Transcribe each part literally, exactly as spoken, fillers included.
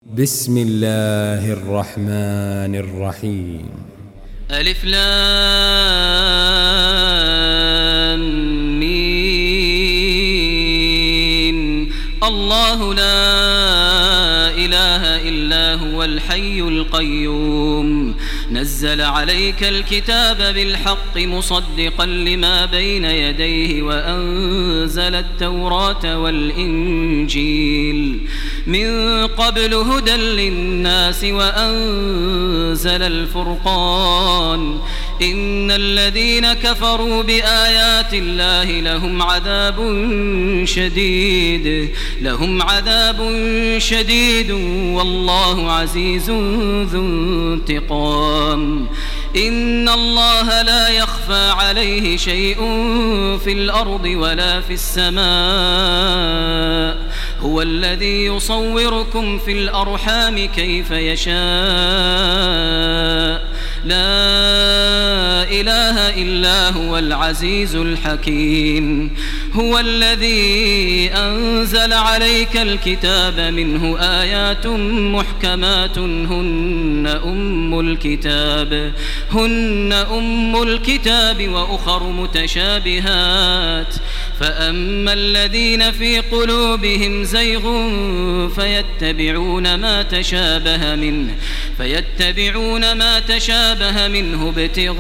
بسم الله الرحمن الرحيم. ألف لام ميم. الله لا إله إلا هو الحي القيوم نزل عليك الكتاب بالحق مصدقا لما بين يديه وأنزل التوراة والإنجيل من قبل هدى للناس وأنزل الفرقان إن الذين كفروا بآيات الله لهم عذاب شديد لهم عذاب شديد والله عزيز ذو انتقام. إن الله لا يخفى عليه شيء في الأرض ولا في السماء هو الذي يصوركم في الأرحام كيف يشاء لا إله إلا هو العزيز الحكيم. هو الذي أنزل عليك الكتاب منه آيات محكمات هن أم الكتاب هن أم الكتاب وأخر متشابهات فأما الذين في قلوبهم زيغ فيتبعون ما تشابه منه فيتبعون ما تشابه منه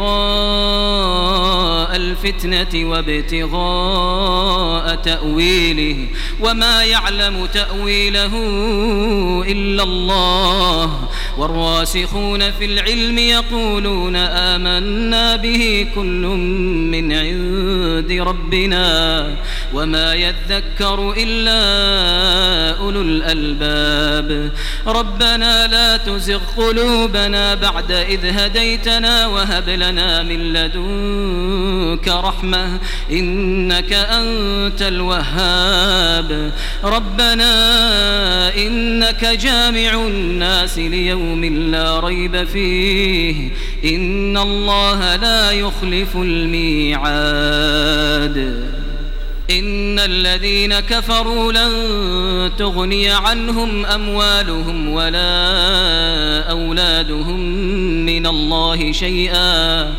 ابتغاء الفتنة وابتغاء تأويله وما يعلم تأويله إلا الله والراسخون في العلم يقولون آمنا به كل من عند ربنا وما يذكر إلا أولو الألباب. ربنا لا تزغ قلوبنا بعد إذ هديتنا وهب لنا من لدنك رحمة إنك أنت الوهاب. ربنا إنك جامع الناس ليوم لا ريب فيه إن الله لا يخلف الميعاد. إن الذين كفروا لن تغني عنهم أموالهم ولا أولادهم من الله شيئا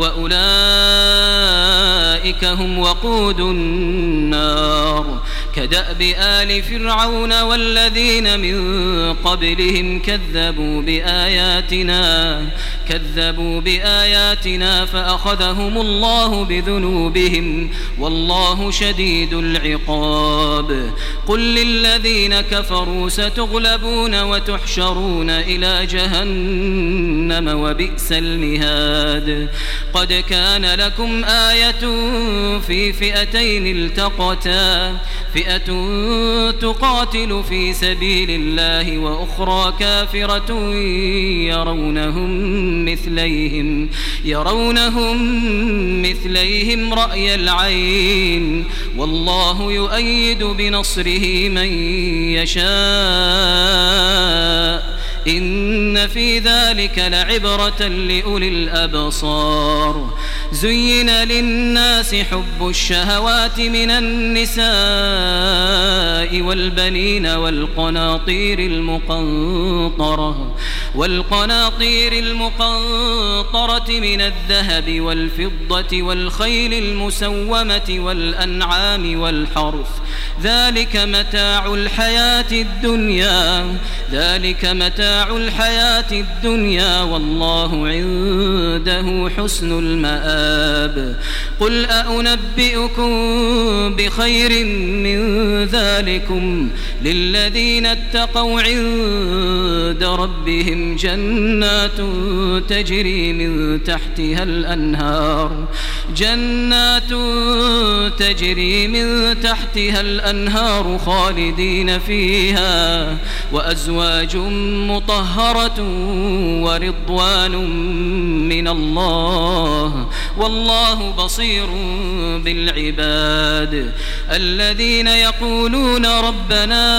وأولئك هم وقود النار كدأب آل فرعون والذين من قبلهم كذبوا بآياتنا كذبوا بآياتنا فأخذهم الله بذنوبهم والله شديد العقاب. قل للذين كفروا ستغلبون وتحشرون إلى جهنم وبئس المهاد. قد كان لكم آية في فئتين التقتا فئة تقاتل في سبيل الله وأخرى كافرة يرونهم مثليهم يرونهم مثليهم رأي العين والله يؤيد بنصره من يشاء إن في ذلك لعبرة لأولي الأبصار. زين للناس حب الشهوات من النساء والبنين والقناطير المقنطرة والقناطير المقنطرة من الذهب والفضة والخيل المسومة والأنعام والحرث ذلك متاع الحياة الدنيا ذلك متاع الحياة الدنيا والله عنده حسن المآب. قل أنبئكم بخير من ذلكم للذين اتقوا عند ربهم جنات تجري من تحتها الأنهار جنات تجري من تحتها الأنهار خالدين فيها وأزواج مطهرة ورضوان من الله والله بصير بالعباد. الذين يقولون ربنا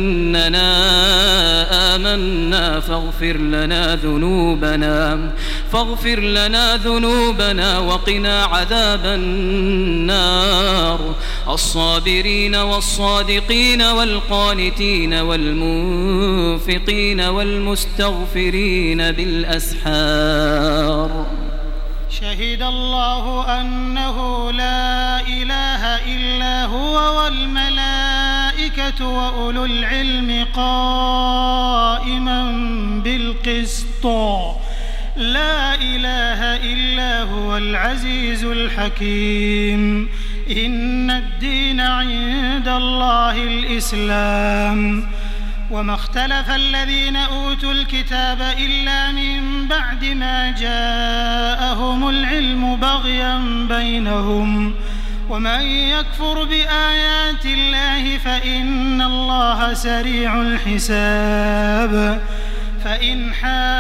إننا آمنا فاغفر لنا ذنوبنا فاغفر لنا ذنوبنا وقنا عذاب النار الصابرين والصادقين والقانتين والمنفقين والمستغفرين بالأسحار شهد الله أنه لا إله إلا هو والملائكة وأولو العلم قائما بالقسط لا إله إلا هو العزيز الحكيم إن الدين عند الله الإسلام وما اختلف الذين أوتوا الكتاب إلا من بعد ما جاءهم العلم بغيا بينهم ومن يكفر بآيات الله فإن الله سريع الحساب فإن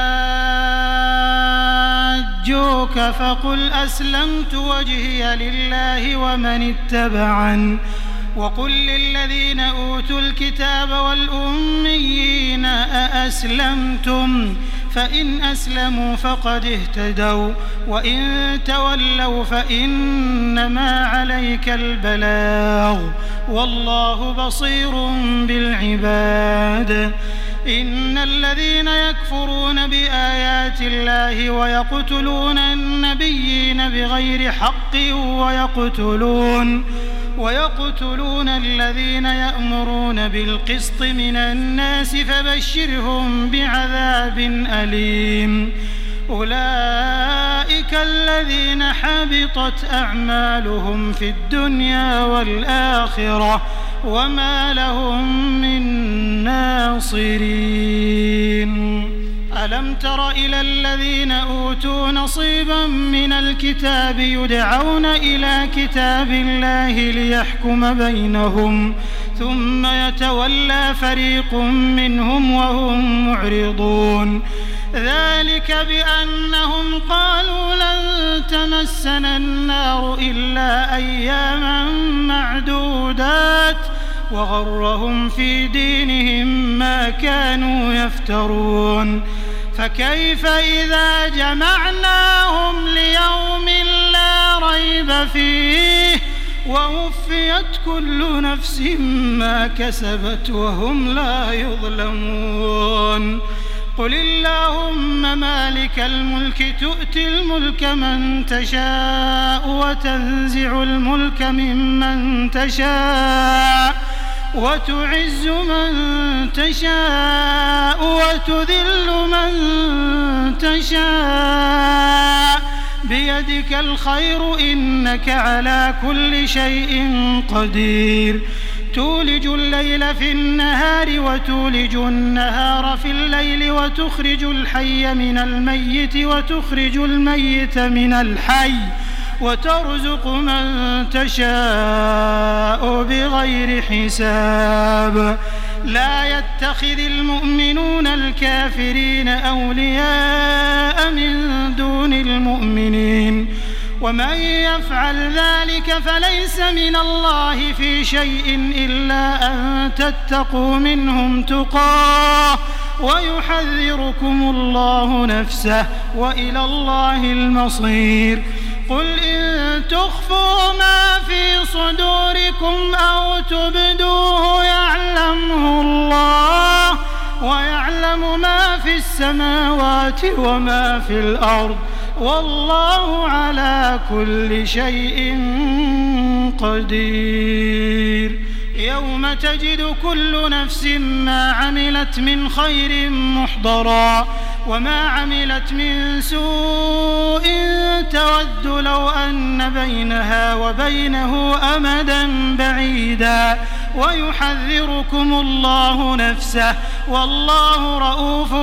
حاجوك فقل أسلمت وجهي لله ومن اتبعن وقل للذين أوتوا الكتاب والأميين أأسلمتم فإن أسلموا فقد اهتدوا وإن تولوا فإنما عليك البلاغ والله بصير بالعباد إن الذين يكفرون بآيات الله ويقتلون النبيين بغير حق ويقتلون ويقتلون الذين يأمرون بالقسط من الناس فبشرهم بعذاب أليم أولئك الذين حبطت أعمالهم في الدنيا والآخرة وما لهم من ناصرين ألم تر إلى الذين أوتوا نصيبا من الكتاب يدعون إلى كتاب الله ليحكم بينهم ثم يتولى فريق منهم وهم معرضون ذلك بأنهم قالوا لن تمسنا النار إلا أياما معدودات وغرهم في دينهم ما كانوا يفترون فكيف إذا جمعناهم ليوم لا ريب فيه ووفيت كل نفس ما كسبت وهم لا يظلمون قل اللهم مالك الملك تؤتي الملك من تشاء وتنزع الملك ممن تشاء وتعز من تشاء وتذل من تشاء بيدك الخير إنك على كل شيء قدير تولج الليل في النهار وتولج النهار في الليل وتخرج الحي من الميت وتخرج الميت من الحي وترزق من تشاء بغير حساب لا يتخذ المؤمنون الكافرين أولياء من دون المؤمنين ومن يفعل ذلك فليس من الله في شيء إلا أن تتقوا منهم تقاه ويحذركم الله نفسه وإلى الله المصير قل إن تخفوا ما في صدوركم أو تبدوه يعلمه الله ويعلم ما في السماوات وما في الأرض والله على كل شيء قدير يوم تجد كل نفس ما عملت من خير محضرا وما عملت من سوء تود لو أن بينها وبينه أمدا بعيدا ويحذركم الله نفسه والله رؤوف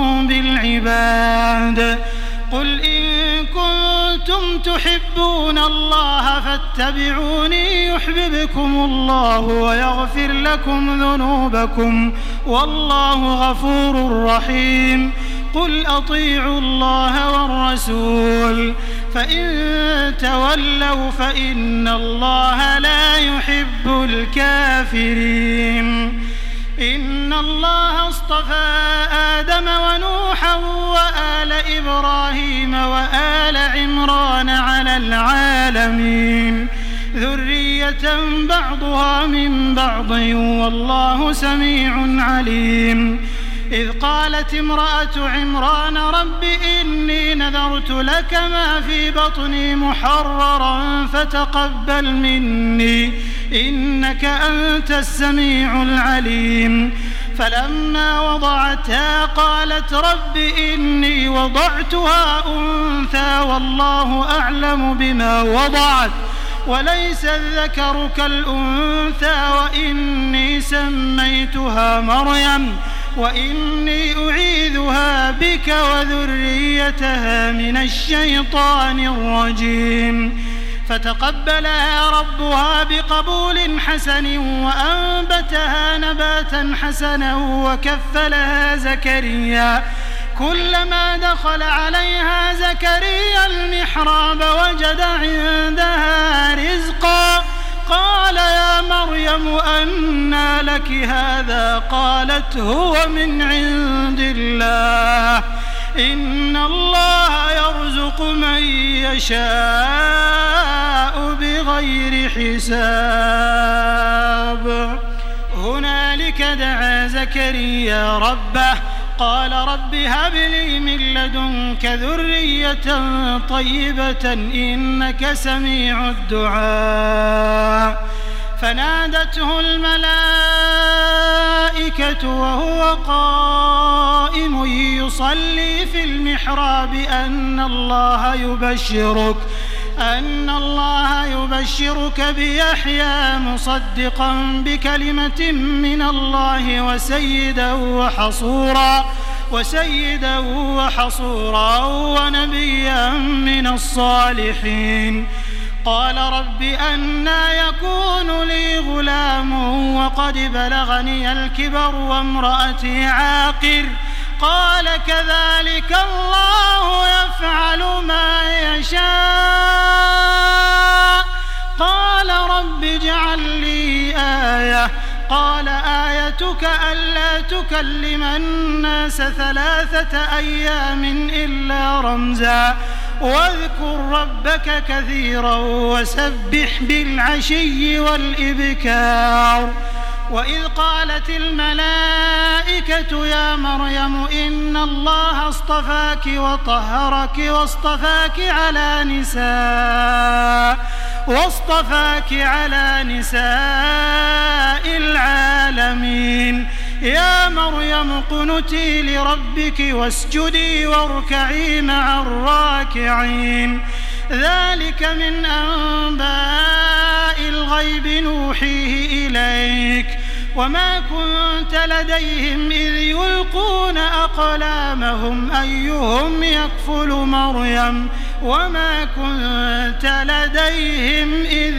بالعباد قل إن كنتم تحبون الله فاتبعوني يحببكم الله ويغفر لكم ذنوبكم والله غفور رحيم قل أطيعوا الله والرسول فإن تولوا فإن الله لا يحب الكافرين إن الله اصطفى آدم ونوحا وآل إبراهيم وآل عمران على العالمين ذرية بعضها من بعض والله سميع عليم. إذ قالت امرأة عمران رب إني نذرت لك ما في بطني محررا فتقبل مني إنك أنت السميع العليم. فلما وضعتها قالت رب إني وضعتها أنثى والله أعلم بما وضعت وليس الذكر كالأنثى وإني سميتها مريم وإني أعيذها بك وذريتها من الشيطان الرجيم. فتقبلها ربها بقبول حسن وأنبتها نباتا حسنا وكفلها زكريا. كلما دخل عليها زكريا المحراب وجد عندها رزقا قال يا مريم أنى لك هذا قالت هو من عند الله إن الله يرزق من يشاء بغير حساب. هنالك دعا زكريا ربه قال رب هب لي من لدنك ذرية طيبة إنك سميع الدعاء. فنادته الملائكة وهو قائم يصلي في المحراب أن الله يبشرك أن الله يبشرك بيحيى مصدقا بكلمة من الله وسيدا وحصورا وسيدا وحصورا ونبيا من الصالحين. قال رب أنى يكون لي غلام وقد بلغني الكبر وامرأتي عاقر قال كذلك الله يفعل ما يشاء. قال رب اجعل لي آية قال آيتك ألا تكلم الناس ثلاثة أيام إلا رمزا واذكر ربك كثيرا وسبح بالعشي والإبكار. وإذ قالت الملائكة يا مريم إن الله اصطفاك وطهرك واصطفاك على نساء واصطفاك على نساء العالمين يا مريم اقنتي لربك واسجدي واركعي مع الراكعين. ذلك من أنباء الغيب نوحيه إليك وما كنت لديهم إذ يلقون أقلامهم أيهم يكفل مريم وما كنت لديهم إذ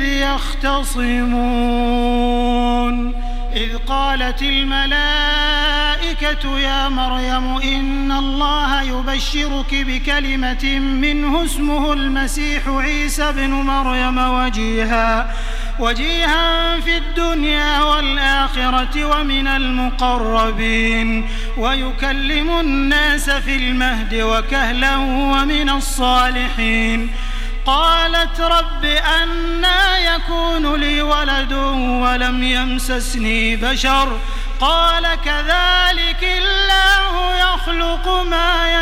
يختصمون. إذ قالت الملائكة يا مريم إن الله يبشرك بكلمة منه اسمه المسيح عيسى بن مريم وجيها وجيها في الدنيا والآخرة ومن المقربين ويكلم الناس في المهد وكهلا ومن الصالحين. قالت رب أنى يكون لي ولد ولم يمسسني بشر قال كذلك الله يخلق ما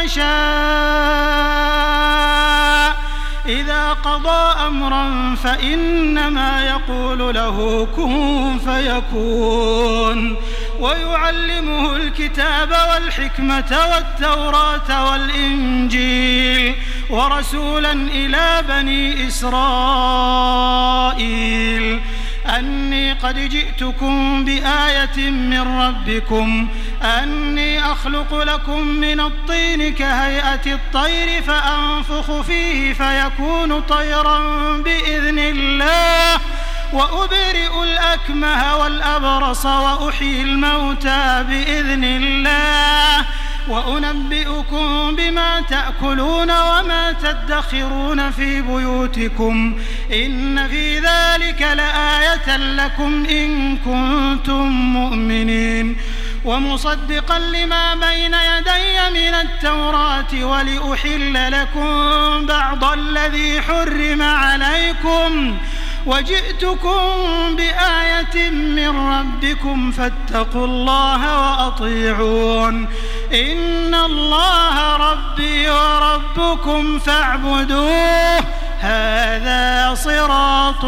يشاء إذا قضى أمرا فإنما يقول له كن فيكون. ويعلمه الكتاب والحكمة والتوراة والإنجيل ورسولا إلى بني إسرائيل أني قد جئتكم بآية من ربكم أني أخلق لكم من الطين كهيئة الطير فأنفخ فيه فيكون طيرا بإذن الله وأبرئ الأكمه والأبرص وأحيي الموتى بإذن الله وأنبئكم بما تأكلون وما تدخرون في بيوتكم إن في ذلك لآية لكم إن كنتم مؤمنين ومصدقا لما بين يدي من التوراة ولأحل لكم بعض الذي حرم عليكم وجئتكم بآية من ربكم فاتقوا الله وأطيعون إن الله ربي وربكم فاعبدوه هذا صراط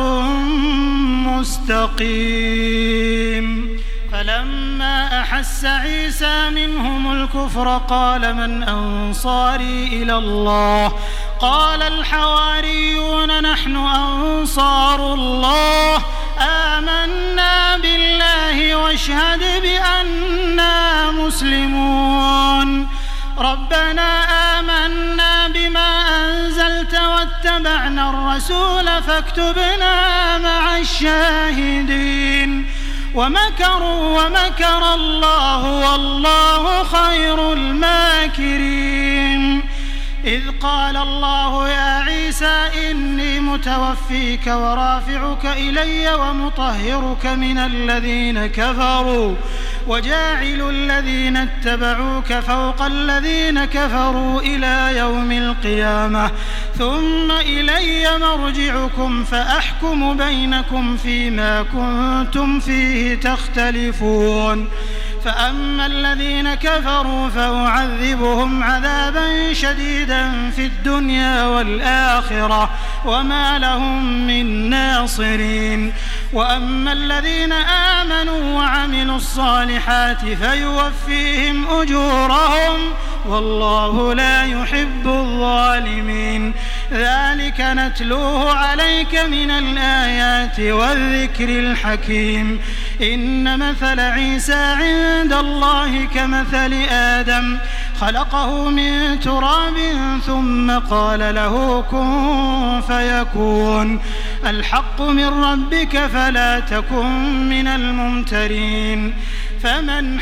مستقيم. فلما أحس عيسى منهم الكفر قال من أنصاري إلى الله قال الحواريون نحن أنصار الله آمنا بالله واشهد بأننا مسلمون ربنا آمنا بما أنزلت واتبعنا الرسول فاكتبنا مع الشاهدين ومكروا ومكر الله والله خير الماكرين. إذ قال الله يا عيسى إني متوفيك ورافعك إلي ومطهرك من الذين كفروا وجاعل الذين اتبعوك فوق الذين كفروا إلى يوم القيامة ثم إلي مرجعكم فأحكم بينكم فيما كنتم فيه تختلفون. فأما الذين كفروا فأعذبهم عذابا شديدا في الدنيا والآخرة وما لهم من ناصرين وأما الذين آمنوا وعملوا الصالحات فيوفيهم أجورهم والله لا يحب الظالمين. ذلك نتلوه عليك من الآيات والذكر الحكيم. إن مثل عيسى عند الله كمثل آدم خلقه من تراب ثم قال له كن فيكون الحق من ربك فلا تكن من الممترين. فمن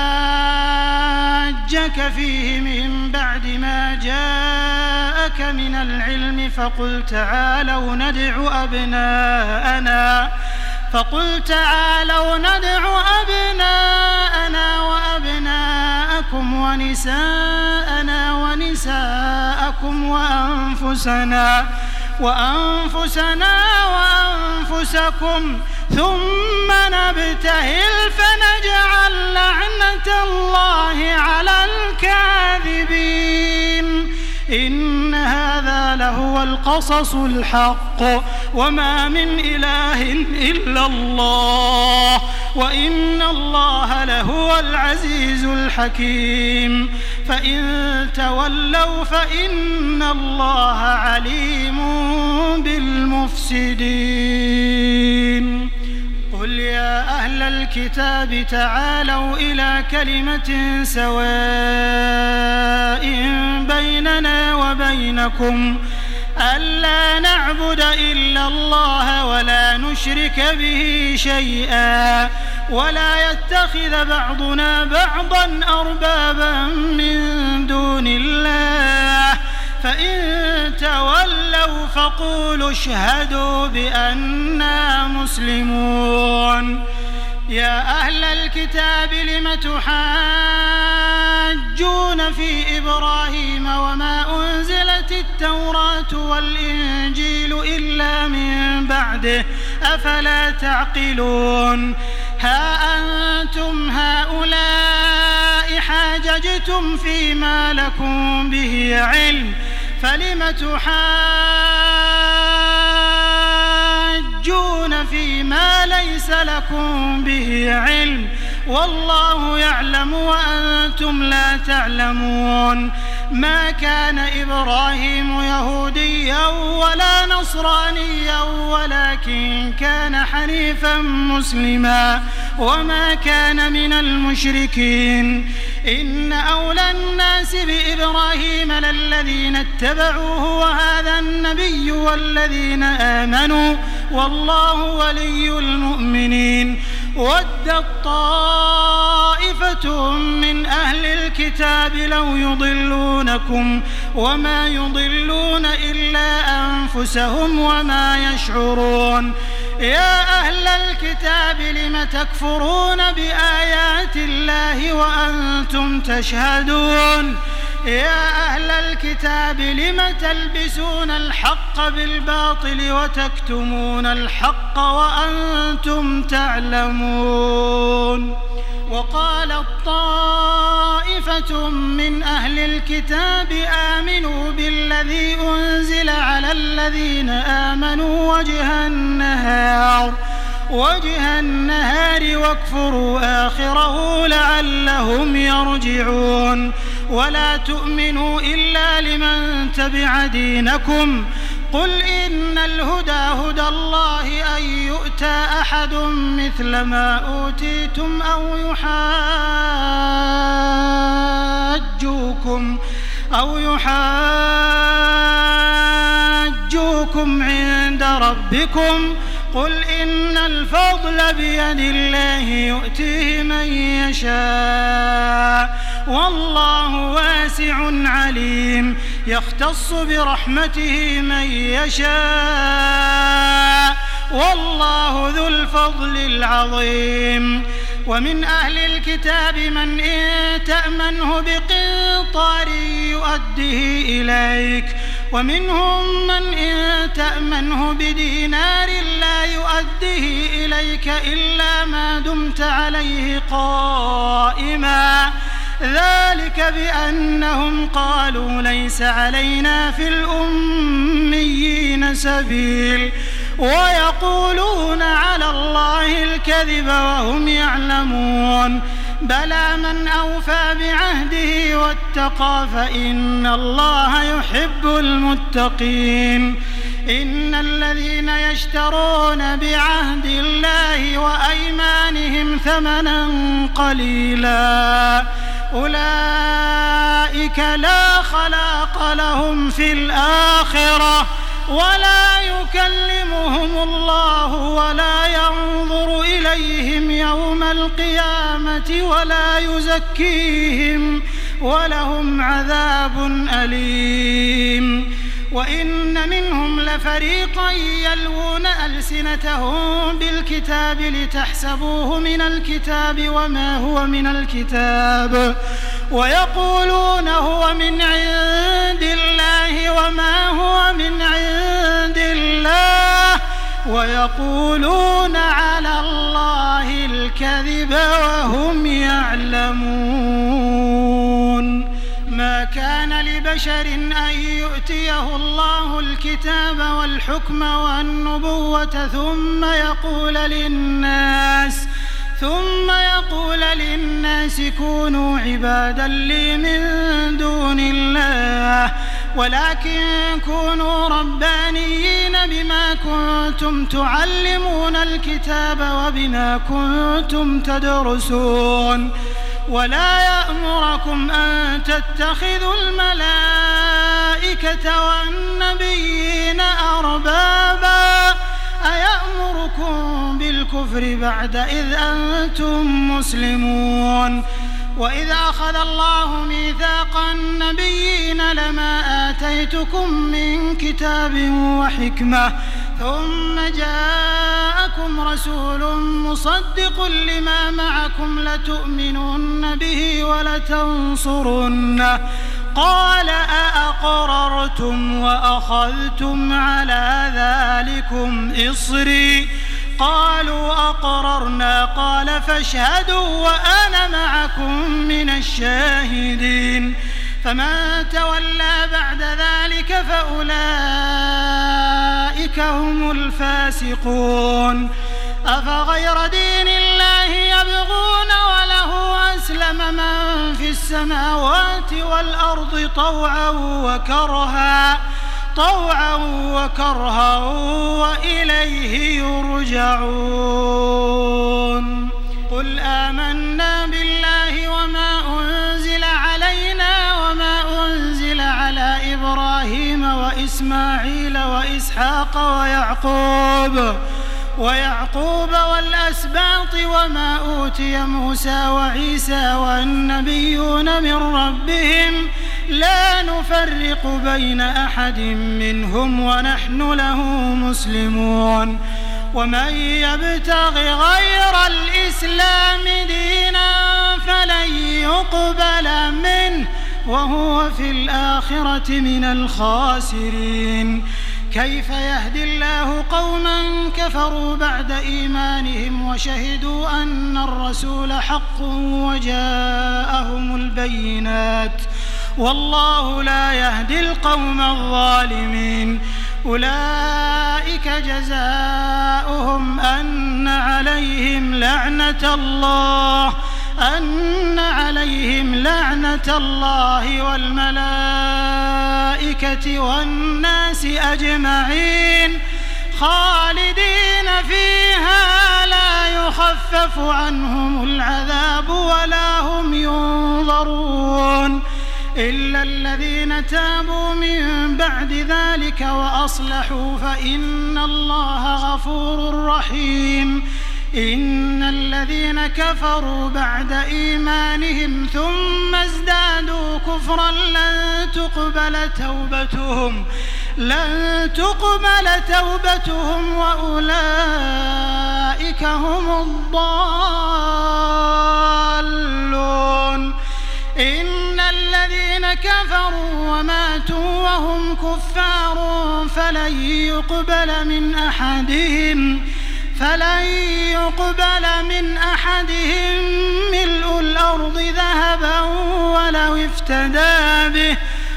حاجك فيه من بعد ما جاءك من العلم فقل تعالوا ندع أبناءنا فقل تعالوا ندع أبناءنا وأبناءكم ونساءنا ونساءكم وأنفسنا وأنفسنا وأنفسكم ثم نبتهل فنجعل لعنة الله على الكاذبين. إن هذا لهو القصص الحق وما من إله إلا الله وإن الله لهو العزيز الحكيم. فإن تولوا فإن الله عليم بالمفسدين. قل يا أهل الكتاب تعالوا إلى كلمة سواء بيننا وبينكم ألا نعبد إلا الله ولا نشرك به شيئا ولا يتخذ بعضنا بعضا أربابا من دون الله فإن تولوا فقولوا اشهدوا بأننا مسلمون. يا أهل الكتاب لم تحاجون في إبراهيم وما أنزلت التوراة والإنجيل إلا من بعده أفلا تعقلون. ها أنتم هؤلاء حاججتم فيما لكم به علم فلم تحاجون فيما ليس لكم به علم والله يعلم وأنتم لا تعلمون. ما كان إبراهيم يهوديا ولا نصرانيا ولكن كان حنيفا مسلما وما كان من المشركين. إن أولى الناس بإبراهيم للذين اتبعوه وهذا النبي والذين آمنوا والله ولي المؤمنين. ودت طائفة طائفة من أهل الكتاب لو يضلونكم وما يضلون إلا أنفسهم وما يشعرون يا أهل الكتاب لم تكفرون بآيات الله وأنتم تشهدون يا أهل الكتاب لم تلبسون الحق بالباطل وتكتمون الحق وأنتم تعلمون وقالت طائفة من أهل الكتاب آمنوا بالذي أنزل على الذين آمنوا وجه النهار وجه النهار واكفروا آخره لعلهم يرجعون ولا تؤمنوا إلا لمن تبع دينكم قل إن الهدى هدى الله أن يؤتى أحد مثل ما أوتيتم أو يحاجوكم أو يحاجوكم عند ربكم قل إن الفضل بيد الله يؤتيه من يشاء والله واسع عليم يختص برحمته من يشاء والله ذو الفضل العظيم ومن أهل الكتاب من إن تأمنه بقنطار يؤده إليك ومنهم من إن تأمنه بدينار لا يؤده إليك إلا ما دمت عليه قائما ذلك بأنهم قالوا ليس علينا في الأميين سبيل ويقولون على الله الكذب وهم يعلمون بلى من أوفى بعهده واتقى فإن الله يحب المتقين إن الذين يشترون بعهد الله وأيمانهم ثمنا قليلا أولئك لا خلاق لهم في الآخرة ولا يكلمهم الله ولا ينظر إليهم يوم القيامة ولا يزكيهم ولهم عذاب أليم وإن منهم لفريقا يلوون ألسنتهم بالكتاب لتحسبوه من الكتاب وما هو من الكتاب ويقولون هو من عند الله وما هو من عند الله ويقولون على الله الكذب وهم يعلمون ما كان لبشر أن يؤتيه الله الكتاب والحكم والنبوة ثم يقول للناس ثم يقول للناس كونوا عبادا لي من دون الله ولكن كونوا ربانيين بما كنتم تعلمون الكتاب وبما كنتم تدرسون ولا يأمركم أن تتخذوا الملائكة والنبيين أربابا أيأمركم بالكفر بعد إذ أنتم مسلمون وإذ أخذ الله ميثاق النبيين لما آتيتكم من كتاب وحكمة ثم جاءكم رسول مصدق لما معكم لتؤمنن به ولتنصرنه قال أأقررتم وأخذتم على ذلكم إصري قالوا أقررنا قال فاشهدوا وأنا معكم من الشاهدين فمن تولى بعد ذلك فأولئك هم الفاسقون أفغير دين الله يبغون وله أسلم من في السماوات والأرض طوعا وكرها طوعا وكرها وإليه يرجعون قل آمنا بالله وما أنزل علينا وما أنزل على إبراهيم وإسماعيل وإسحاق ويعقوب ويعقوب والأسباط وما أوتي موسى وعيسى والنبيون من ربهم لا نفرق بين أحد منهم ونحن له مسلمون ومن يبتغ غير الإسلام دينا فلن يقبل منه وهو في الآخرة من الخاسرين كيف يهدي الله قوما كفروا بعد إيمانهم وشهدوا أن الرسول حق وجاءهم البينات والله لا يهدي القوم الظالمين أولئك جزاؤهم أن عليهم لعنة الله أن عليهم لعنة الله والملائكة والناس أجمعين خالدين فيها لا يخفف عنهم العذاب ولا هم ينظرون إلا الذين تابوا من بعد ذلك وأصلحوا فإن الله غفور رحيم إن الذين كفروا بعد إيمانهم ثم ازدادوا كفرا لن تقبل توبتهم لن تقبل توبتهم وأولئك هم الضالون إن الذين كفروا وماتوا وهم كفار فلن يقبل من أحدهم فلن يقبل من أحدهم ملء الأرض ذهبا ولو افتدى به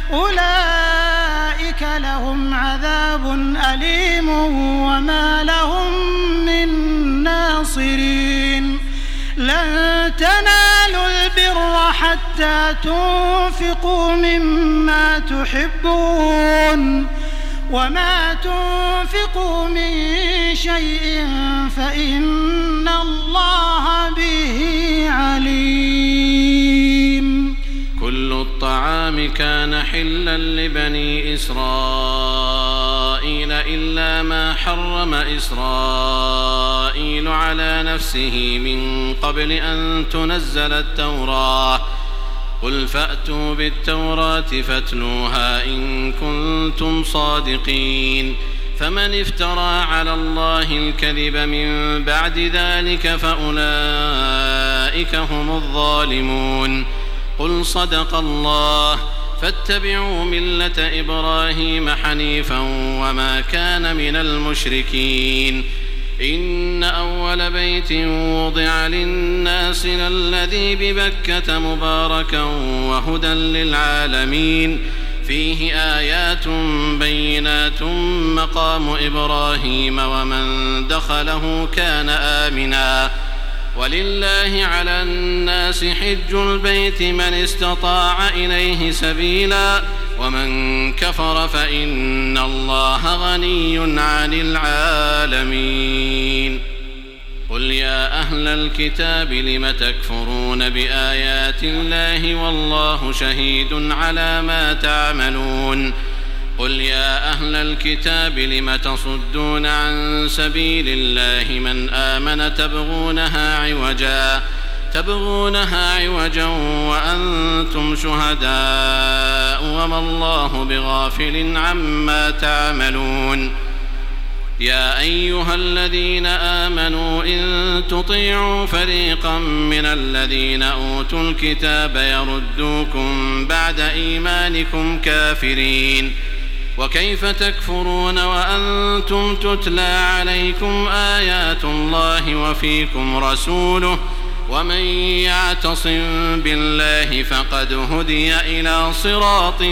أولئك لهم عذاب أليم وما لهم من ناصرين لن تنالوا البر حتى تنفقوا مما تحبون وما تنفقوا من شيء فإن الله به عليم كل الطعام كان حلا لبني إسرائيل إلا ما حرم إسرائيل على نفسه من قبل أن تنزل التوراة قل فأتوا بالتوراة فاتلوها إن كنتم صادقين فمن افترى على الله الكذب من بعد ذلك فأولئك هم الظالمون قل صدق الله فاتبعوا ملة إبراهيم حنيفا وما كان من المشركين إن أول بيت وضع للناس للذي ببكة مباركا وهدى للعالمين فيه آيات بينات مقام إبراهيم ومن دخله كان آمنا ولله على الناس حج البيت من استطاع إليه سبيلا ومن كفر فإن الله غني عن العالمين قل يا أهل الكتاب لم تكفرون بآيات الله والله شهيد على ما تعملون قل يا أهل الكتاب لم تصدون عن سبيل الله من آمن تبغونها عوجا تبغونها عوجا وأنتم شهداء وما الله بغافل عما تعملون يا أيها الذين آمنوا إن تطيعوا فريقا من الذين أوتوا الكتاب يردوكم بعد إيمانكم كافرين وكيف تكفرون وأنتم تتلى عليكم آيات الله وفيكم رسوله ومن يعتصم بالله فقد هدي إلى صراط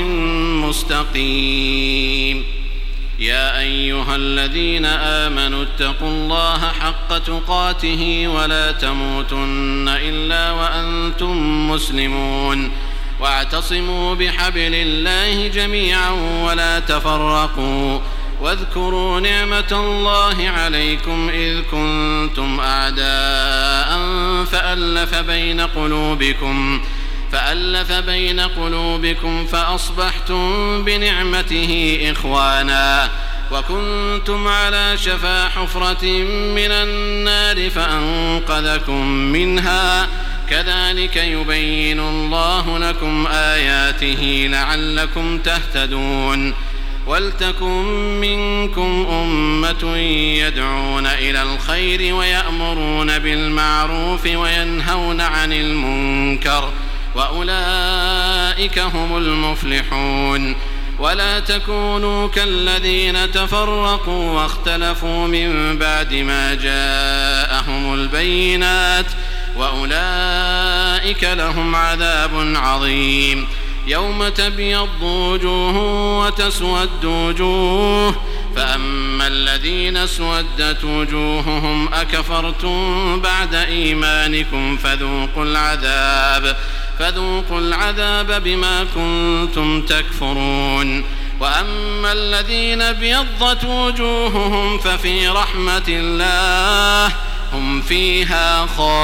مستقيم يا أيها الذين آمنوا اتقوا الله حق تقاته ولا تموتن إلا وأنتم مسلمون واعتصموا بحبل الله جميعا ولا تفرقوا واذكروا نعمة الله عليكم إذ كنتم أعداء فألف بين قلوبكم فألف بين قلوبكم فأصبحتم بنعمته إخوانا وكنتم على شفا حفرة من النار فأنقذكم منها كذلك يبين الله لكم آياته لعلكم تهتدون ولتكن منكم أمة يدعون إلى الخير ويأمرون بالمعروف وينهون عن المنكر وأولئك هم المفلحون ولا تكونوا كالذين تفرقوا واختلفوا من بعد ما جاءهم البينات وأولئك لهم عذاب عظيم يوم تبيض وجوه وتسود وجوه فأما الذين اسودت وجوههم أكفرتم بعد إيمانكم فذوقوا العذاب فذوقوا العذاب بما كنتم تكفرون وأما الذين ابيضت وجوههم ففي رحمة الله هم فيها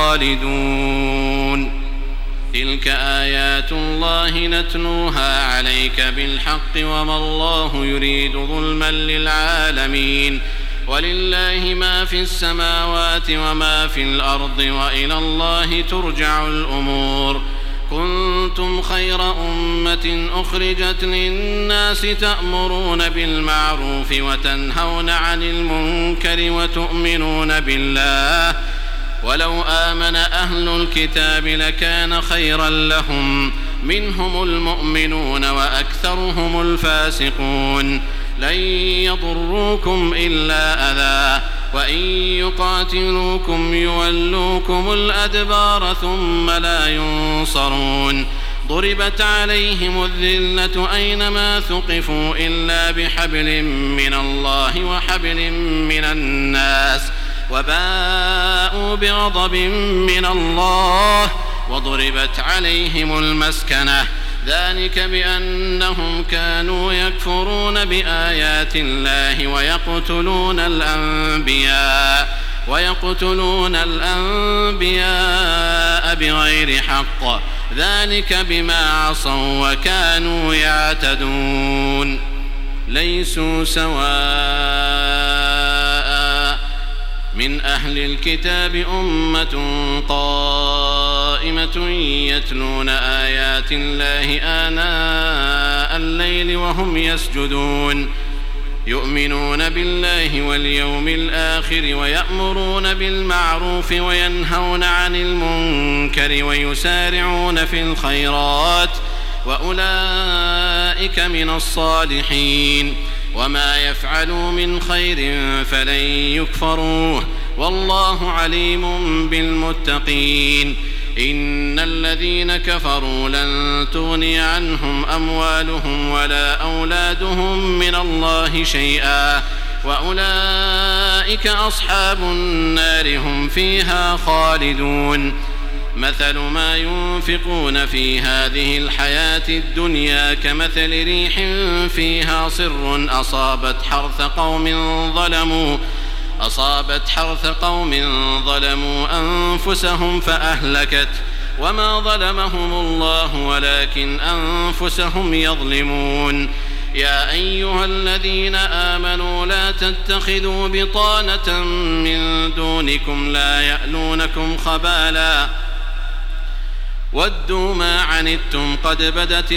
خالدون تلك آيات الله نتلوها عليك بالحق وما الله يريد ظلما للعالمين ولله ما في السماوات وما في الأرض وإلى الله ترجع الأمور كنتم خير أمة أخرجت للناس تأمرون بالمعروف وتنهون عن المنكر وتؤمنون بالله ولو آمن أهل الكتاب لكان خيرا لهم منهم المؤمنون وأكثرهم الفاسقون لن يضروكم إلا أذى وإن يقاتلوكم يولوكم الأدبار ثم لا ينصرون ضربت عليهم الذلة أينما ثقفوا إلا بحبل من الله وحبل من الناس وباءوا بغضب من الله وضربت عليهم المسكنة ذلك بأنهم كانوا يكفرون بآيات الله ويقتلون الأنبياء ويقتلون الأنبياء بغير حق ذلك بما عصوا وكانوا يعتدون ليسوا سواء من أهل الكتاب أمة قائمة يتلون آيات الله آناء الليل وهم يسجدون يؤمنون بالله واليوم الآخر ويأمرون بالمعروف وينهون عن المنكر ويسارعون في الخيرات وأولئك من الصالحين وما يفعلوا من خير فلن يكفروه والله عليم بالمتقين إن الذين كفروا لن تغني عنهم أموالهم ولا أولادهم من الله شيئا وأولئك أصحاب النار هم فيها خالدون مثل ما ينفقون في هذه الحياة الدنيا كمثل ريح فيها صر أصابت حرث قوم ظلموا أصابت حرث قوم ظلموا أنفسهم فأهلكت وما ظلمهم الله ولكن أنفسهم يظلمون يا أيها الذين آمنوا لا تتخذوا بطانة من دونكم لا يألونكم خبالا ودوا ما عنتم قد بدت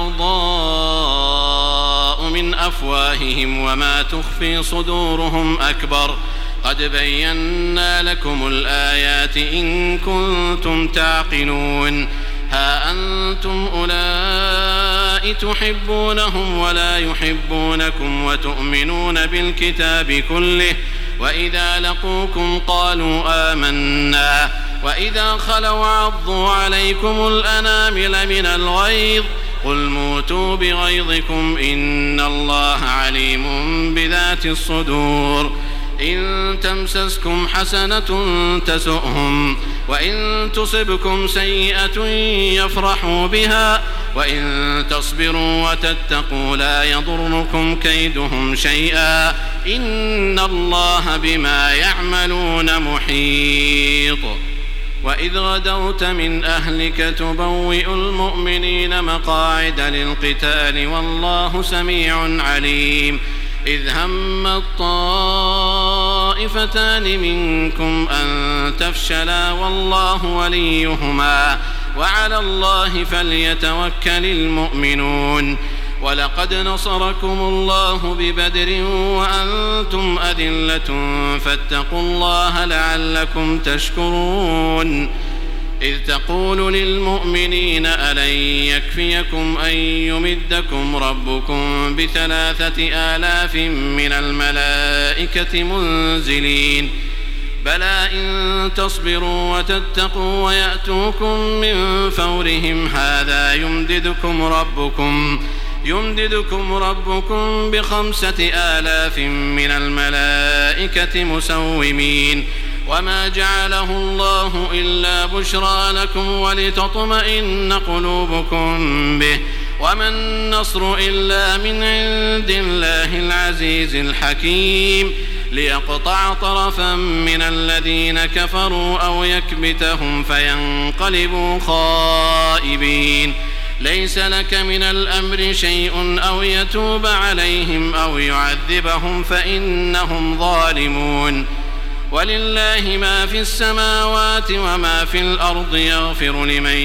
البغضاء من أفواههم وما تخفي صدورهم أكبر قد بينا لكم الآيات إن كنتم تعقلون ها أنتم أولئك تحبونهم ولا يحبونكم وتؤمنون بالكتاب كله وإذا لقوكم قالوا آمنا وإذا خلوا عضوا عليكم الأنامل من الغيظ قل موتوا بغيظكم إن الله عليم بذات الصدور إن تمسسكم حسنة تسؤهم وإن تصبكم سيئة يفرحوا بها وإن تصبروا وتتقوا لا يضركم كيدهم شيئا إن الله بما يعملون محيط وإذ غدوت من أهلك تبوئ المؤمنين مقاعد للقتال والله سميع عليم إذ هم الطائفتان منكم أن تفشلا والله وليهما وعلى الله فليتوكل المؤمنون ولقد نصركم الله ببدر وأنتم أذلة فاتقوا الله لعلكم تشكرون إذ تقول للمؤمنين ألن يكفيكم أن يمدكم ربكم بثلاثة آلاف من الملائكة منزلين بلى إن تصبروا وتتقوا ويأتوكم من فورهم هذا يمددكم ربكم يمددكم ربكم بخمسة آلاف من الملائكة مسومين وما جعله الله إلا بشرى لكم ولتطمئن قلوبكم به وما النصر إلا من عند الله العزيز الحكيم ليقطع طرفا من الذين كفروا أو يكبتهم فينقلبوا خائبين ليس لك من الأمر شيء أو يتوب عليهم أو يعذبهم فإنهم ظالمون ولله ما في السماوات وما في الأرض يغفر لمن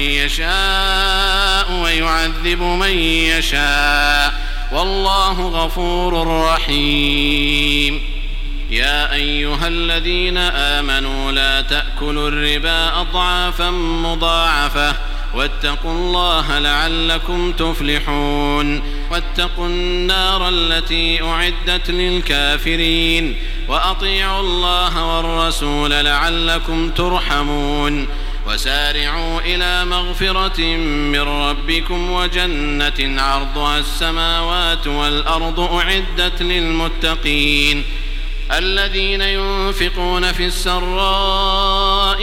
يشاء ويعذب من يشاء والله غفور رحيم يا أيها الذين آمنوا لا تأكلوا الربا أضعافا مضاعفة واتقوا الله لعلكم تفلحون واتقوا النار التي أعدت للكافرين وأطيعوا الله والرسول لعلكم ترحمون وسارعوا إلى مغفرة من ربكم وجنة عرضها السماوات والأرض أعدت للمتقين الذين ينفقون في السراء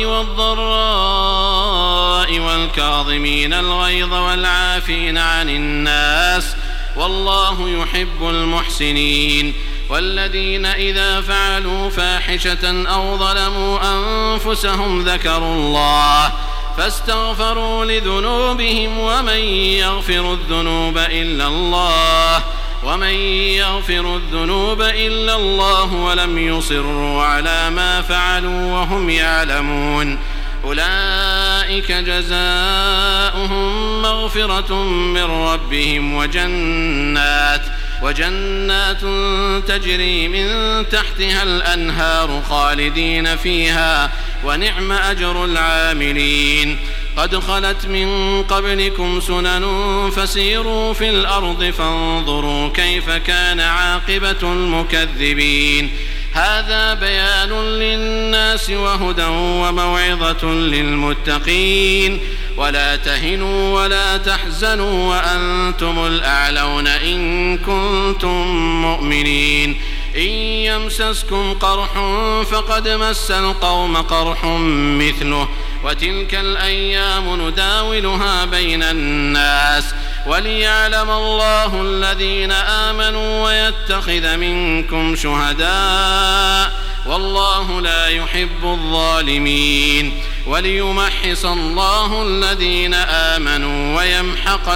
والضراء والكاظمين الغيظ والعافين عن الناس والله يحب المحسنين والذين إذا فعلوا فاحشة أو ظلموا أنفسهم ذكروا الله فاستغفروا لذنوبهم ومن يغفر الذنوب إلا الله ومن يغفر الذنوب إلا الله ولم يصروا على ما فعلوا وهم يعلمون أولئك جزاؤهم مغفرة من ربهم وجنات وجنات تجري من تحتها الأنهار خالدين فيها ونعم أجر العاملين قد خلت من قبلكم سنن فسيروا في الأرض فانظروا كيف كان عاقبة المكذبين هذا بيان للناس وهدى وموعظة للمتقين ولا تهنوا ولا تحزنوا وأنتم الأعلون إن كنتم مؤمنين إن يمسسكم قرح فقد مس القوم قرح مثله وتلك الأيام نداولها بين الناس وليعلم الله الذين آمنوا ويتخذ منكم شهداء والله لا يحب الظالمين وليمحص الله الذين آمنوا ويمحق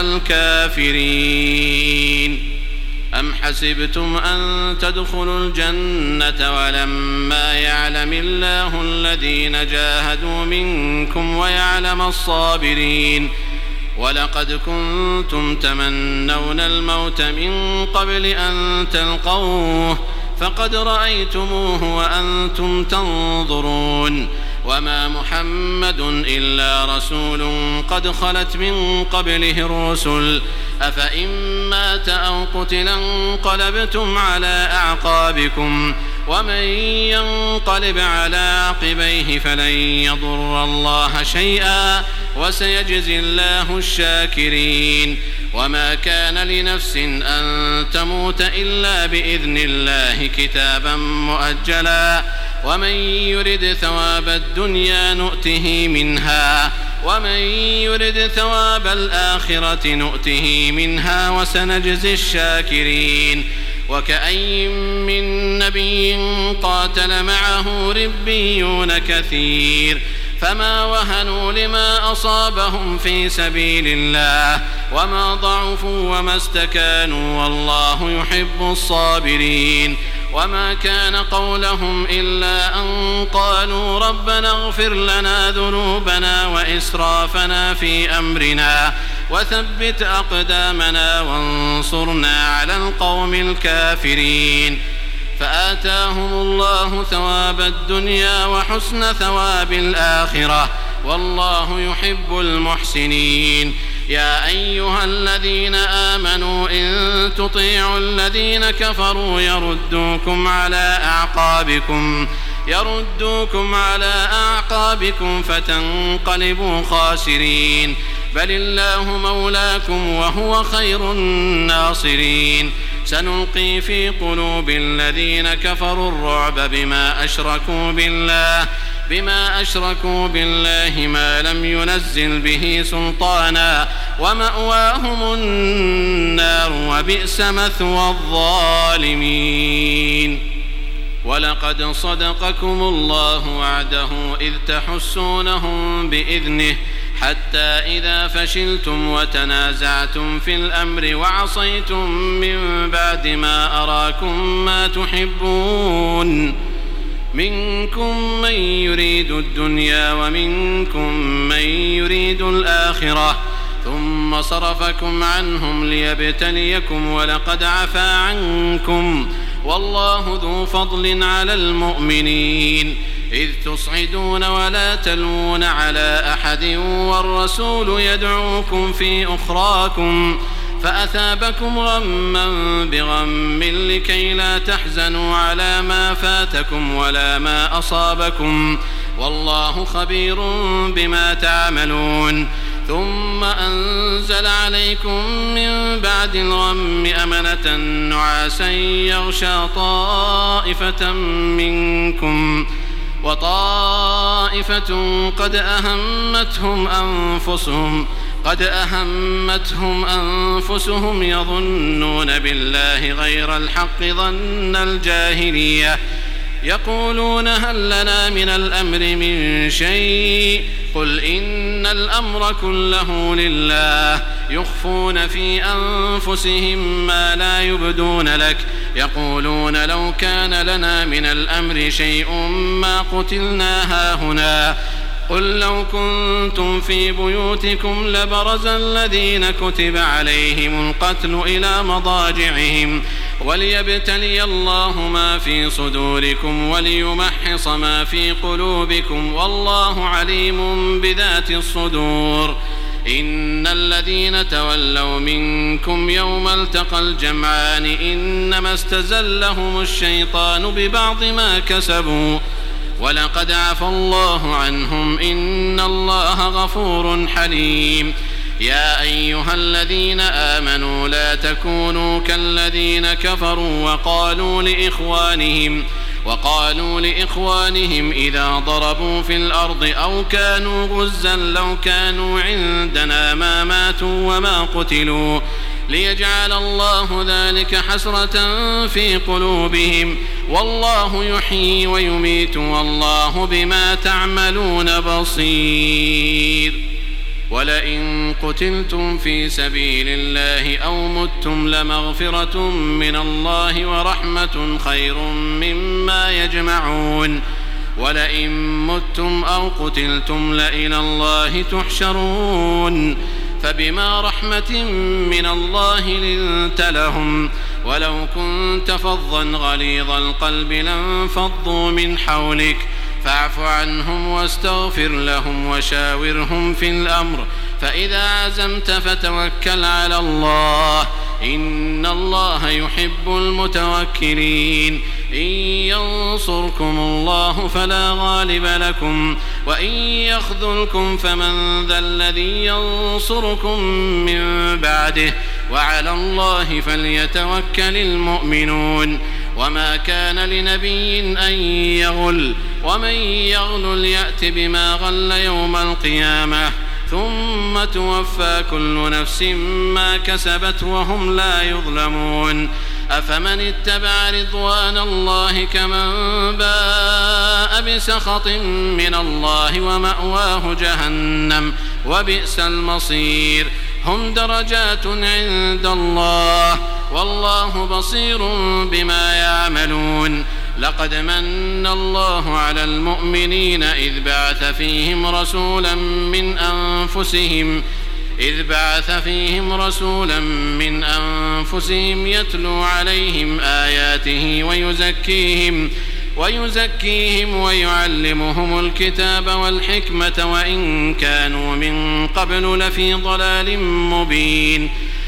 الكافرين أم حسبتم أن تدخلوا الجنة ولما يعلم الله الذين جاهدوا منكم ويعلم الصابرين ولقد كنتم تمنون الموت من قبل أن تلقوه فقد رأيتموه وأنتم تنظرون وما محمد إلا رسول قد خلت من قبله الرسل أفإن مات أو قتلا انقلبتم على أعقابكم ومن ينقلب على عقبيه فلن يضر الله شيئا وسيجزي الله الشاكرين وما كان لنفس أن تموت إلا بإذن الله كتابا مؤجلا ومن يرد ثواب الدنيا نؤته منها ومن يرد ثواب الآخرة نؤته منها وسنجزي الشاكرين وكأي من نبي قاتل معه ربيون كثير فما وهنوا لما أصابهم في سبيل الله وما ضعفوا وما استكانوا والله يحب الصابرين وما كان قولهم إلا أن قالوا ربنا اغفر لنا ذنوبنا وإسرافنا في أمرنا وثبت أقدامنا وانصرنا على القوم الكافرين فآتاهم الله ثواب الدنيا وحسن ثواب الآخرة والله يحب المحسنين يا أيها الذين آمنوا إن تطيعوا الذين كفروا يردوكم على أعقابكم يردوكم على أعقابكم فتنقلبوا خاسرين بل الله مولاكم وهو خير الناصرين سنلقي في قلوب الذين كفروا الرعب بما أشركوا بالله بما أشركوا بالله ما لم ينزل به سلطانا ومأواهم النار وبئس مثوى الظالمين ولقد صدقكم الله وعده إذ تحسونهم بإذنه حتى إذا فشلتم وتنازعتم في الأمر وعصيتم من بعد ما أراكم ما تحبون منكم من يريد الدنيا ومنكم من يريد الآخرة ثم صرفكم عنهم ليبتليكم ولقد عفا عنكم والله ذو فضل على المؤمنين إذ تصعدون ولا تلوون على أحد والرسول يدعوكم في أخراكم فأثابكم غما بغم لكي لا تحزنوا على ما فاتكم ولا ما أصابكم والله خبير بما تعملون ثم أنزل عليكم من بعد الغم أمنة نعاسا يغشى طائفة منكم وطائفة قد أهمتهم أنفسهم قد أهمتهم أنفسهم يظنون بالله غير الحق ظن الجاهلية يقولون هل لنا من الأمر من شيء قل إن الأمر كله لله يخفون في أنفسهم ما لا يبدون لك يقولون لو كان لنا من الأمر شيء ما قتلنا هاهنا قل لو كنتم في بيوتكم لبرز الذين كتب عليهم القتل إلى مضاجعهم وليبتلي الله ما في صدوركم وليمحص ما في قلوبكم والله عليم بذات الصدور إن الذين تولوا منكم يوم التقى الجمعان إنما استزلهم الشيطان ببعض ما كسبوا ولقد عفى الله عنهم إن الله غفور حليم يا أيها الذين آمنوا لا تكونوا كالذين كفروا وقالوا لإخوانهم وقالوا لإخوانهم إذا ضربوا في الأرض أو كانوا غزا لو كانوا عندنا ما ماتوا وما قتلوا ليجعل الله ذلك حسرة في قلوبهم والله يحيي ويميت والله بما تعملون بصير ولئن قتلتم في سبيل الله أو متم لمغفرة من الله ورحمة خير مما يجمعون ولئن متم أو قتلتم لإلى الله تحشرون فبما رحمة من الله لنت لهم ولو كنت فظا غليظ القلب لانفضوا من حولك فاعف عنهم واستغفر لهم وشاورهم في الأمر فإذا عزمت فتوكل على الله إن الله يحب المتوكلين إن ينصركم الله فلا غالب لكم وإن يخذلكم فمن ذا الذي ينصركم من بعده وعلى الله فليتوكل المؤمنون وما كان لنبي أن يغل ومن يغل يأت بما غل يوم القيامة ثم توفى كل نفس ما كسبت وهم لا يظلمون أفمن اتبع رضوان الله كمن باء بسخط من الله ومأواه جهنم وبئس المصير هم درجات عند الله والله بصير بما يعملون لقد من الله على المؤمنين إذ بعث فيهم رسولا من أنفسهم إذ بعث فيهم رسولا من أنفسهم يتلو عليهم آياته ويزكيهم ويزكيهم ويعلمهم الكتاب والحكمة وإن كانوا من قبل لفي ضلال مبين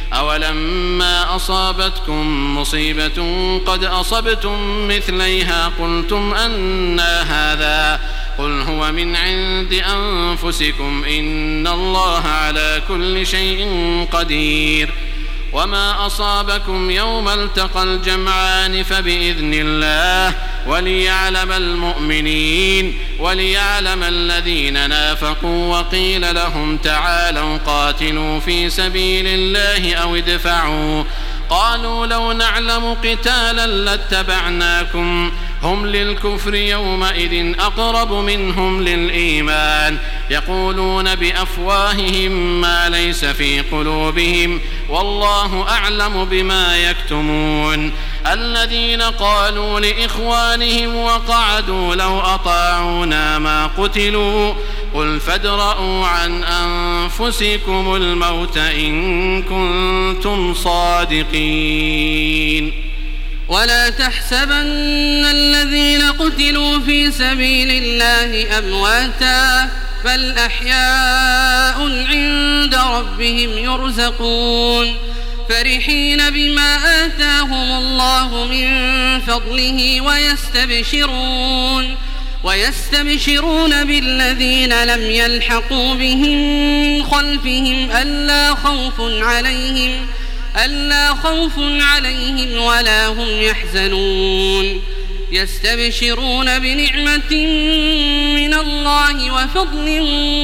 أولما أصابتكم مصيبة قد أصبتم مثليها قلتم أنى هذا قل هو من عند أنفسكم إن الله على كل شيء قدير وما أصابكم يوم التقى الجمعان فبإذن الله وليعلم المؤمنين وليعلم الذين نافقوا وقيل لهم تعالوا قاتلوا في سبيل الله أو ادفعوا قالوا لو نعلم قتالا لاتبعناكم هم للكفر يومئذ أقرب منهم للإيمان يقولون بأفواههم ما ليس في قلوبهم والله أعلم بما يكتمون الذين قالوا لإخوانهم وقعدوا لو أطاعونا ما قتلوا قل فادرءوا عن أنفسكم الموت إن كنتم صادقين ولا تحسبن الذين قتلوا في سبيل الله أمواتا بل أحياء عند ربهم يرزقون فرحين بما آتاهم الله من فضله ويستبشرون ويستبشرون بالذين لم يلحقوا بهم من خلفهم ألا خوف عليهم ألا خوف عليهم ولا هم يحزنون يستبشرون بنعمة من الله وفضل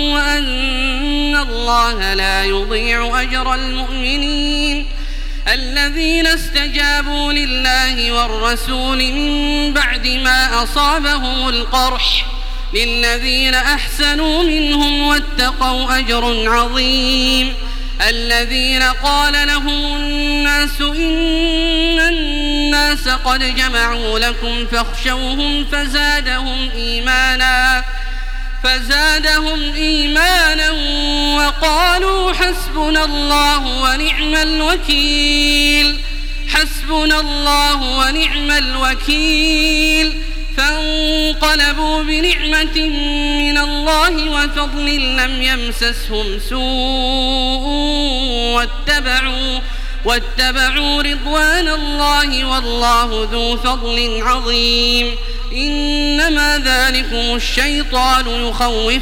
وأن الله لا يضيع أجر المؤمنين الذين استجابوا لله والرسول من بعد ما أصابهم القرح للذين أحسنوا منهم واتقوا أجر عظيم الذين قال لهم الناس إن الناس قد جمعوا لكم فاخشوهم فزادهم إيمانا فزادهم إيمانا وقالوا حسبنا الله ونعم الوكيل حسبنا الله ونعم الوكيل فانقلبوا بنعمة من الله وفضل لم يمسسهم سوء واتبعوا, واتبعوا رضوان الله والله ذو فضل عظيم إنما ذلكم الشيطان يخوف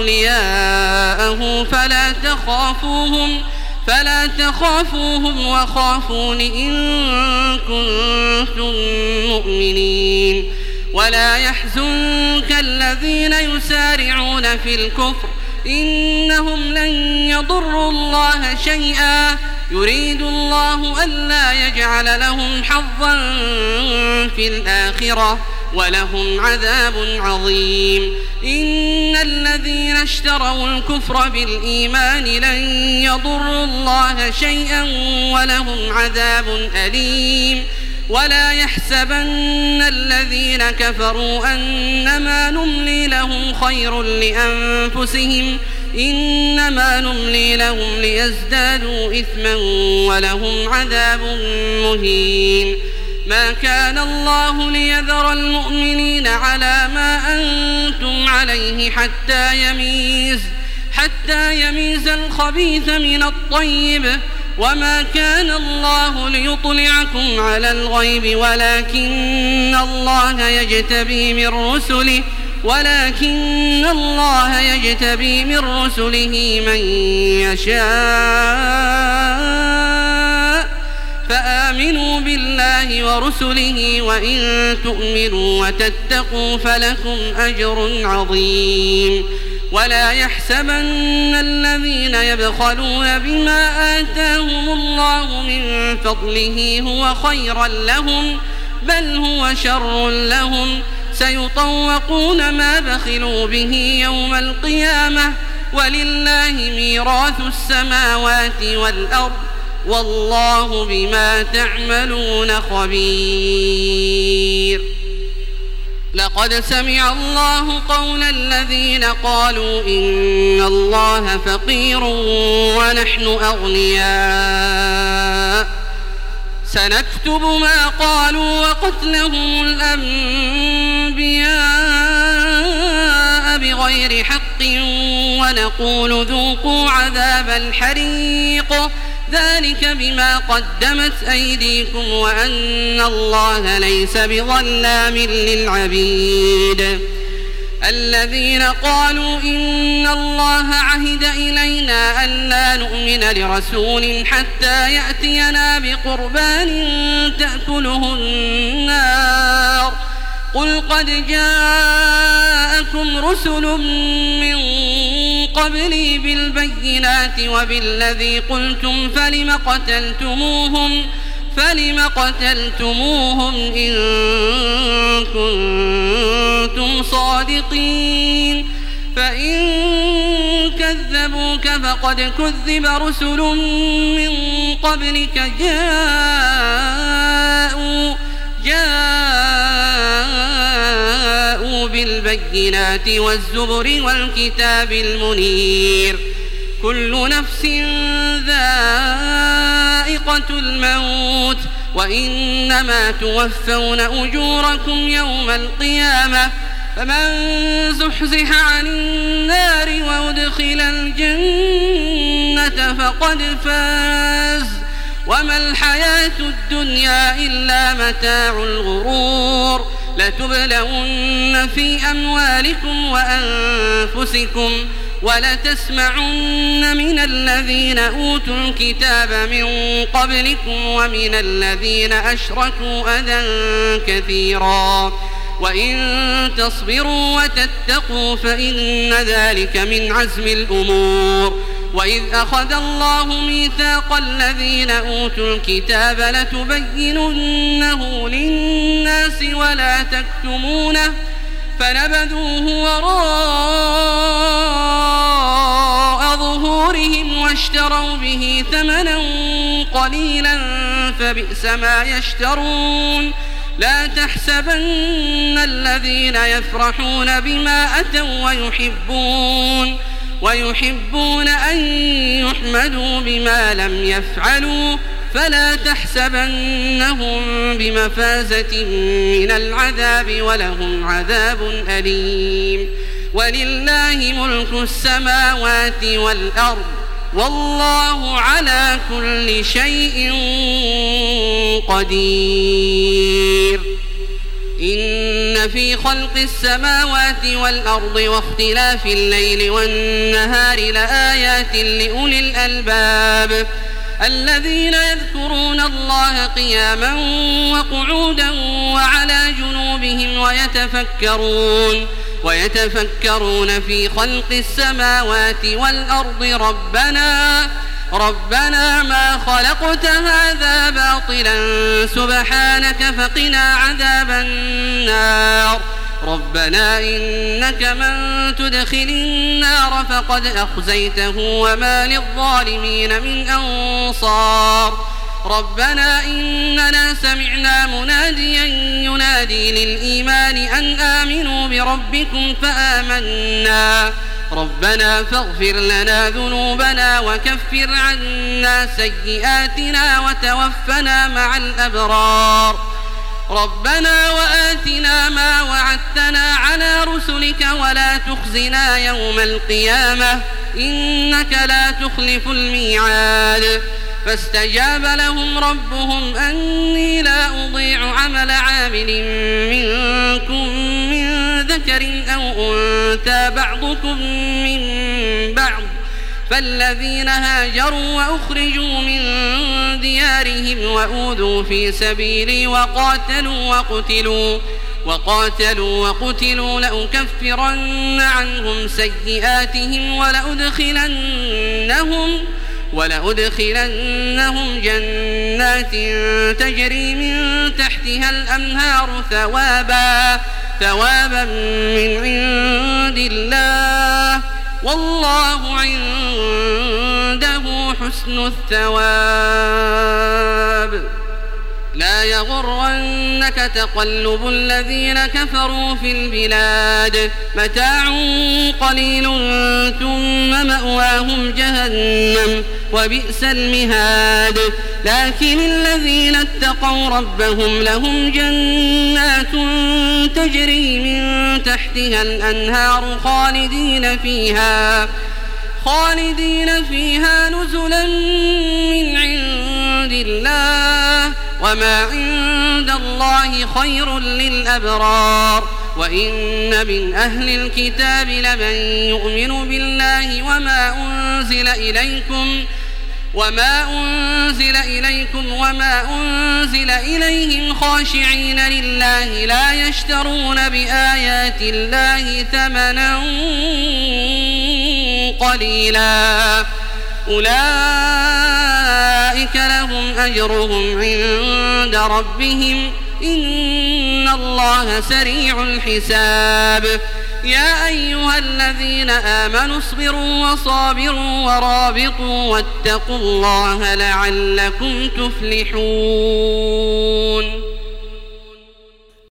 أولياءه فلا تخافوهم فلا تخافوهم وخافون إن كنتم مؤمنين ولا يحزنك الذين يسارعون في الكفر إنهم لن يضروا الله شيئا يريد الله ألا يجعل لهم حظا في الآخرة ولهم عذاب عظيم إن الذين اشتروا الكفر بالإيمان لن يضروا الله شيئا ولهم عذاب أليم ولا يحسبن الذين كفروا أنما نملي لهم خير لأنفسهم إنما نملي لهم ليزدادوا إثما ولهم عذاب مهين ما كان الله ليذر المؤمنين على ما أنتم عليه حتى يميز حتى يميز الخبيث من الطيب وما كان الله ليطلعكم على الغيب ولكن الله يجتبي من رسله ولكن الله يجتبي من رسله من يشاء فآمنوا بالله ورسله وإن تؤمنوا وتتقوا فلكم أجر عظيم ولا يحسبن الذين يبخلون بما آتاهم الله من فضله هو خيرا لهم بل هو شر لهم سيطوقون ما بخلوا به يوم القيامة ولله ميراث السماوات والأرض والله بما تعملون خبير. لقد سمع الله قول الذين قالوا إن الله فقير ونحن أغنياء سنكتب ما قالوا وقتلهم الأنبياء بغير حق ونقول ذوقوا عذاب الحريق ذلك بما قدمت أيديكم وأن الله ليس بظلام للعبيد. الذين قالوا إن الله عهد إلينا ألا نؤمن لرسول حتى يأتينا بقربان تأكله النار قل قد جاءكم رسل من قبلي بالبينات وبالذي قلتم فلم قتلتموهم فلم قتلتموهم إن كنتم صادقين فإن كذبوك فقد كذب رسل من قبلك جاءوا جاءوا بالبينات والزبر والكتاب المنير كل نفس ذائقة الموت وإنما توفون أجوركم يوم القيامة فمن زحزح عن النار وأدخل الجنة فقد فاز وما الحياة الدنيا إلا متاع الغرور. لتبلون في أموالكم وأنفسكم ولتسمعن من الذين أوتوا الكتاب من قبلكم ومن الذين أشركوا أذى كثيرا وإن تصبروا وتتقوا فإن ذلك من عزم الأمور. وإذ أخذ الله ميثاق الذين أوتوا الكتاب لتبيننه للناس ولا تكتمونه فنبذوه وراء ظهورهم واشتروا به ثمنا قليلا فبئس ما يشترون. لا تحسبن الذين يفرحون بما أتوا ويحبون ويحبون أن يحمدوا بما لم يفعلوا فلا تحسبنهم بمفازة من العذاب ولهم عذاب أليم. ولله ملك السماوات والأرض والله على كل شيء قدير. إن في خلق السماوات والأرض واختلاف الليل والنهار لآيات لأولي الألباب الذين يذكرون الله قياما وقعودا وعلى جنوبهم ويتفكرون ويتفكرون في خلق السماوات والأرض ربنا ربنا ما خلقت هذا باطلا سبحانك فقنا عذاب النار. ربنا إنك من تدخل النار فقد أخزيته وما للظالمين من أنصار. ربنا إننا سمعنا مناديا ينادي للإيمان أن آمنوا بربكم فآمنا ربنا فاغفر لنا ذنوبنا وكفر عنا سيئاتنا وتوفنا مع الأبرار. ربنا وآتنا ما وعدتنا على رسلك ولا تخزنا يوم القيامة إنك لا تخلف الميعاد. فاستجاب لهم ربهم أني لا أضيع عمل عامل منكم من ذكر أو أنثى بعضكم من بعض فالذين هاجروا وأخرجوا من ديارهم وأوذوا في سبيلي وقاتلوا وقتلوا وقاتلوا وقتلوا لأكفرن عنهم سيئاتهم ولأدخلنهم ولأدخلنهم جنات تجري من تحتها الأنهار ثوابا ثوابا من عند الله والله عنده حسن الثواب. لا يغرنك تقلب الذين كفروا في البلاد متاع قليل ثم مأواهم جهنم وبئس المهاد. لكن الذين اتقوا ربهم لهم جنات تجري من تحتها الأنهار خالدين فيها خالدين فيها نزلا من عند الله وما عند الله خير للأبرار. وإن من أهل الكتاب لمن يؤمن بالله وما أنزل إليكم وما أنزل إليكم وما أنزل إليهم خاشعين لله لا يشترون بآيات الله ثمنا قليلا أولئك لهم أجرهم عند ربهم إن الله سريع الحساب. يا أيها الذين آمنوا اصبروا وصابروا ورابطوا واتقوا الله لعلكم تفلحون.